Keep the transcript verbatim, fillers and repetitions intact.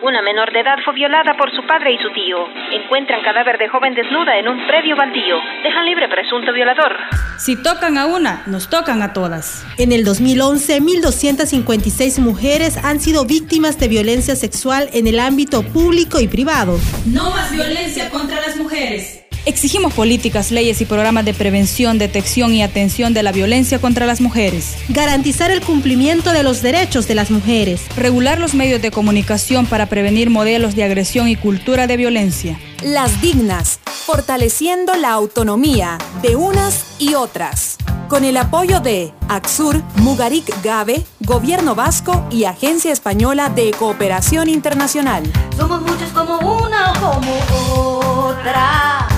Una menor de edad fue violada por su padre y su tío. Encuentran cadáver de joven desnuda en un predio baldío. Dejan libre presunto violador. Si tocan a una, nos tocan a todas. En el dos mil once, mil doscientas cincuenta y seis mujeres han sido víctimas de violencia sexual en el ámbito público y privado. No más violencia contra las mujeres. Exigimos políticas, leyes y programas de prevención, detección y atención de la violencia contra las mujeres. Garantizar el cumplimiento de los derechos de las mujeres. Regular los medios de comunicación para prevenir modelos de agresión y cultura de violencia. Las dignas, fortaleciendo la autonomía de unas y otras. Con el apoyo de ACSUR, Mugarik Gabe, Gobierno Vasco y Agencia Española de Cooperación Internacional. Somos muchos como una o como otra.